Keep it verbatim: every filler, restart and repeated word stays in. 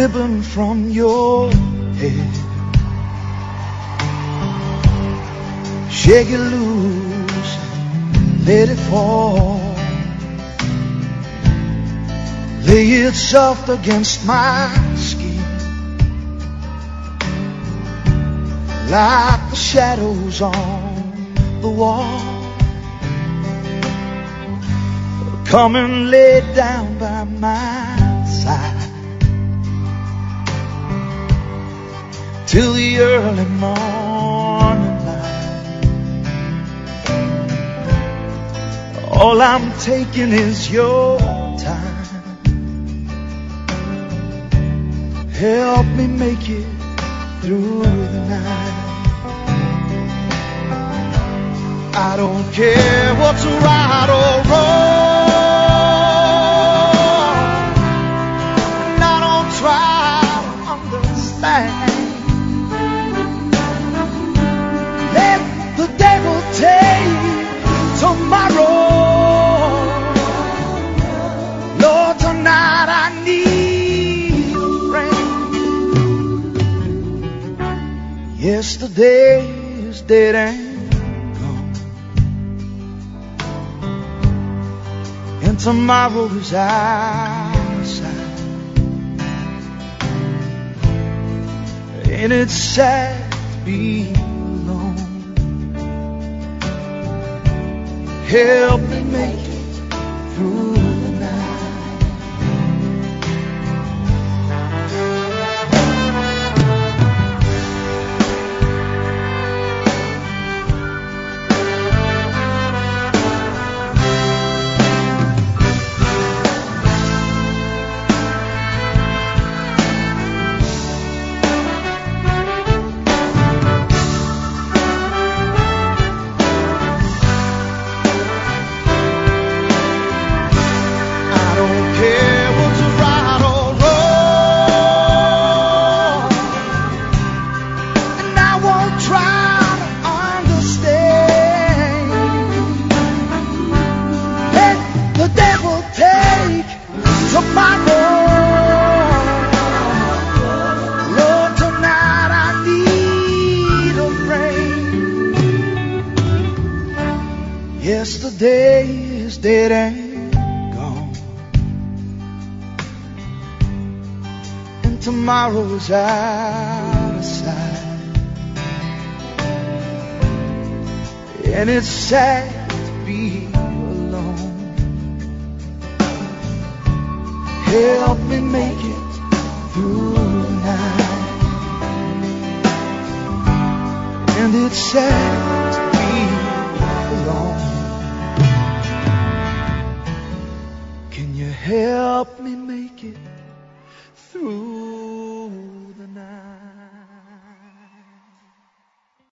ribbon from your head. Shake it loose, let it fall. Lay it soft against my skin, like the shadows on the wall. Come and lay down by my side till the early morning light. All I'm taking is your time. Help me make it through the night. I don't care what's right or wrong, and I don't try to understand. Let the devil take tomorrow. Lord, tonight I need a friend. Yesterday is dead and gone, and tomorrow is out of sight. And it's sad to be alone. Help me make it through the night. Yesterday is dead and gone, and tomorrow is out of sight. And it's sad to be alone. Help me make it through the night. And it's sad to be alone. Can you help me make it through the night?